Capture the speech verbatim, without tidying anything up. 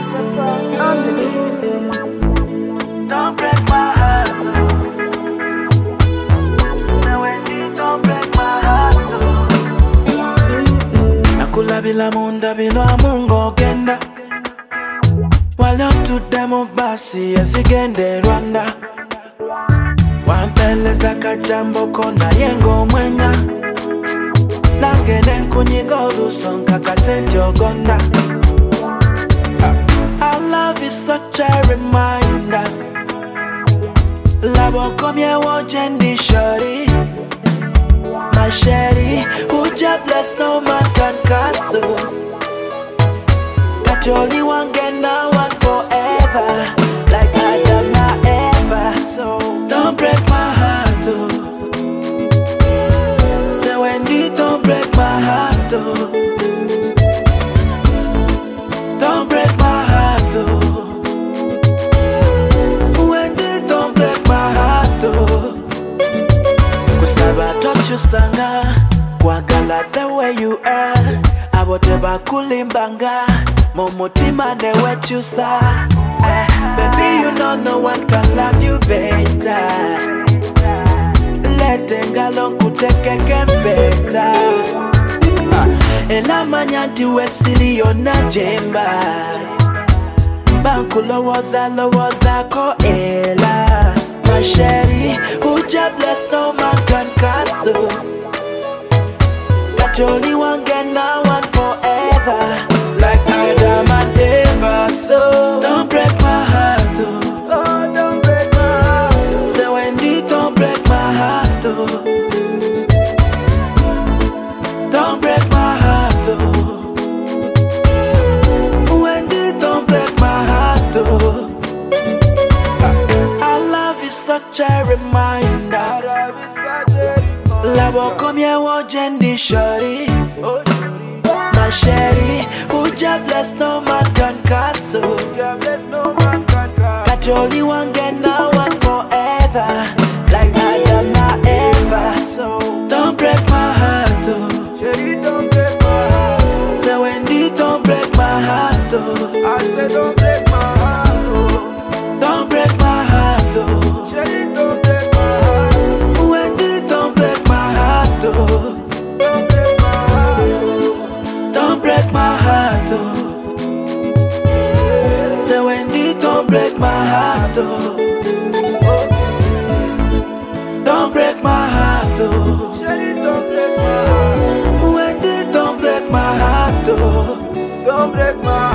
Super on the beat. Don't break my heart, though. Now Wendy, don't break my heart, though. Nakula bila munda bila mungo genda. Wale tutemo basi yasigende Rwanda. Wampeleza kajambo kona yengo mwenya. Nangene nkunyigoru sonka kasenti ogonda. Our love is such a reminder. Labo komye wojendi shori. My sherry, who just bless no man can cancel. Got only one get now and forever. Like Adam na Eva. So don't break my heart, oh. Say Wendy, don't break my heart, oh. Don't break my heart, oh. Wendy, don't break my heart, oh. Kusaba touch you sanga, kwagala the way you are. Aboteba kulimbanga, momotima ne wechusa. Eh, baby, you know no one can love you better. Letengalo kuteke kempeta. Ela manyanti wesili yona jemba. Bankulo waza lo waza ko ela. My sherry, who just bless no man can cancel. Got only one get now and forever. Like Adam and Eva. So don't break my heart, oh. Oh, don't break my heart. Say Wendy, don't break my heart, oh. Don't break my heart, oh. Wendy, don't break my heart, oh. Our love is such a reminder. Labo komye wojendi shori. My sherry, who just bless no man can cancel. Got only one get now and forever. Like Adam na Eva. So don't break my heart, oh. Sherry, don't break my heart. Say Wendy, don't break my heart, oh. I say don't break my heart, oh. Don't break my heart, oh. Sherry, don't break my heart. Wendy, don't break my heart, oh. Don't break my heart, oh. Don't break my heart, oh. Say Wendy, don't break my heart, oh. Don't break my heart, oh. Sherry, don't break my heart. Wendy, don't break my heart, oh. Don't break my heart.